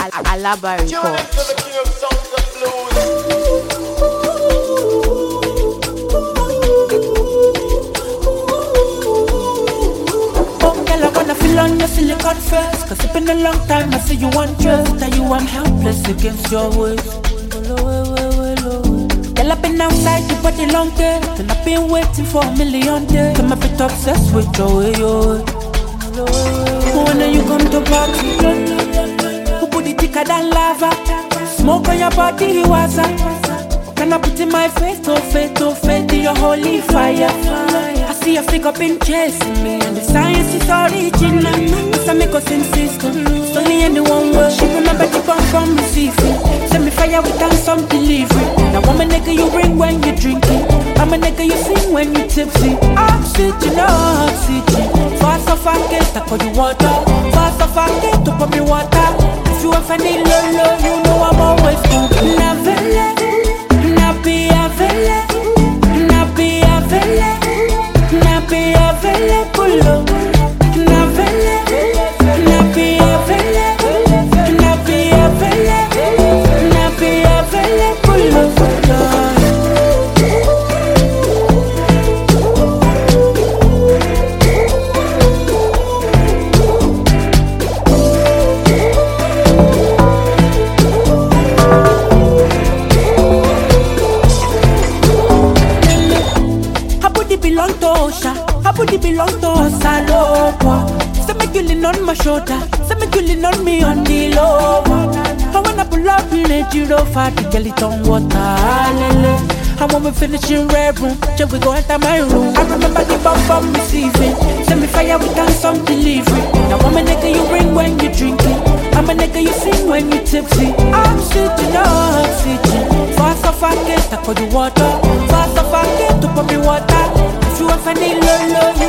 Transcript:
Alaba Report. Feel on your silicone first, cause it's been a long time. I see you undressed, tell you I'm helpless against your ways. Girl, I've been outside your body long day, and I've been waiting for a million days. I'm a bit obsessed with your way, When you come to party, who put it thicker than lava? Smoke on your body, he was a. Can I put in my face to face to your holy fire? I see your figure been chasing me, and the science is original. Cause I make us insist, it's only anyone will. She remember the bomb from receiving. Send me fire without some delivery. Now I'm a nigga you bring when you drinking. I'm a nigga you sing when you tipsy. Oxygen, oxygen. Fast off and get, I call you water. Fast off and get, to put me water. If you ever need love, you know I'm always good. Belong to Salopo. Say me you lean on my shoulder, say me you lean on me on the low. And when I pull up in a Giro for the girl it on water, lele. And when we finish in red room, then we go enter my room. I remember the bomb from receiving. Send me fire without some delivery. Now I'm a nigga you bring when you drinking. I'm a nigga you sing when you tipsy. Oxygen, oxygen. Fast off and get, I call you water. Fast off and get, to put me water. If you ever need love,